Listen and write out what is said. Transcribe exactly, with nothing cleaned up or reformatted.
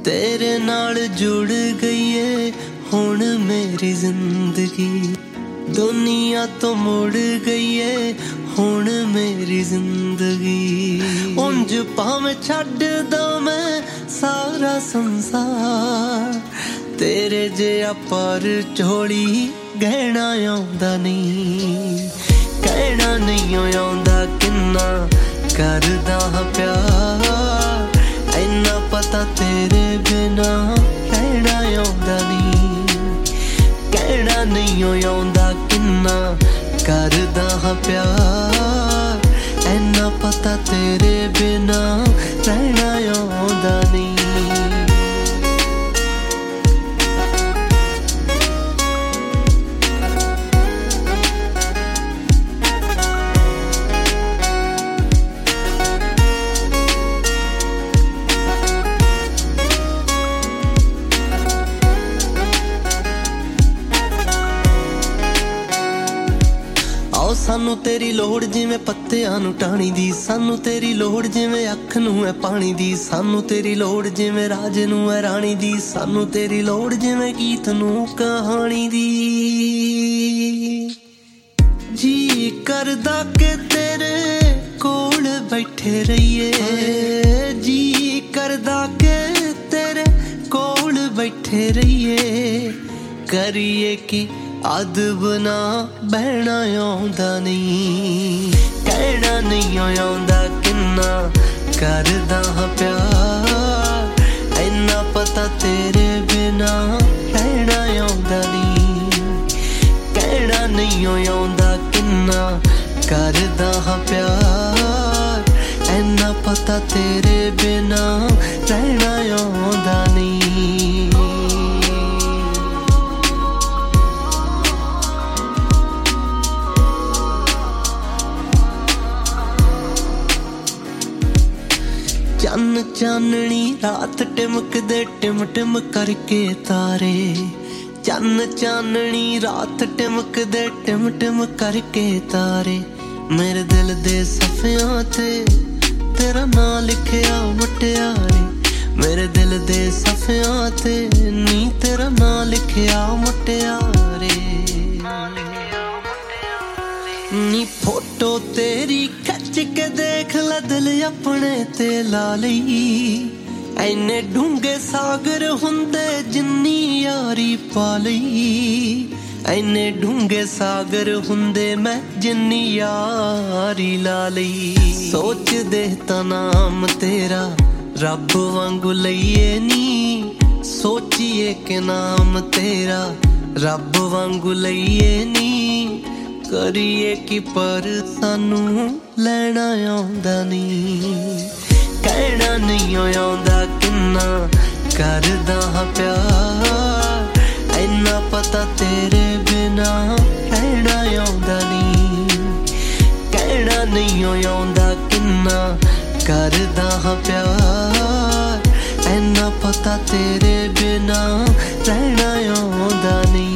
तेरे नाल जुड़ गई है हुण मेरी जिंदगी, दुनिया तो मुड़ गई है हुण मेरी जिंदगी। उंज भावें छड्ड दा मैं सारा संसार, तेरे जिहा पर झोली गहना आउंदा नहीं, कहना नहीं आउंदा किन्ना करदा हां प्यार, इन्ना पता तेरे बिना रहना आउंदा नहीं, कहना नहीं आउंदा किन्ना करदा हां प्यार, इन्ना पता तेरे बिना रहना आउंदा नहीं। सानू तेरी लोड़ जिवें पत्तियां नू टाणी दी, सानू तेरी लोड़ जिवें अख नू है पानी दी, सानू तेरी लोड़ जिवें राज नू है राणी दी, सानू तेरी लोड़ जिवें गीत नू कहानी दी। जी करदा के तेरे कोल बैठे रहिए, जी करदा के तेरे कोल बैठे रहिए, करिए कि अदब ना बहना आउंदा नहीं, कहना नहीं आउंदा किन्ना करदा हां प्यार, इन्ना पता तेरे बिना रहना आउंदा नहीं, कहना नहीं आउंदा किन्ना करदा हां प्यार, इन्ना पता तेरे बिना रहना आउंदा नहीं। चन्न चाननी रात टिमकदे टिम टिम करके तारे, चन्न चाननी रात टिमकदे टिम टिम करके तारे, मेरे दिल दे सफियां ते तेरा नां लिखिया मुटियारे, मेरे दिल दे सफियां ते नी तेरा नां लिखिया मुटियारे, नी फोटो तेरी खच के देख ला दिल अपने ते ला लई, ऐने ढूंगे सागर हुंदे जिन्नी यारी पा लई, ऐने ढूंगे सागर हुंदे मैं जिन्नी यारी ला लई। सोच दे ता नाम तेरा रब वांगू लईए नी, सोचिए के नाम तेरा रब वांगू लईए नी, करिए कि पर सानू लैना आउंदा नहीं, कहना नहीं आउंदा किन्ना करदा हां प्यार, इन्ना पता तेरे बिना रहना आउंदा नहीं, कहना नहीं आउंदा किन्ना करदा हां प्यार, इन्ना पता तेरे बिना रहना आउंदा नहीं।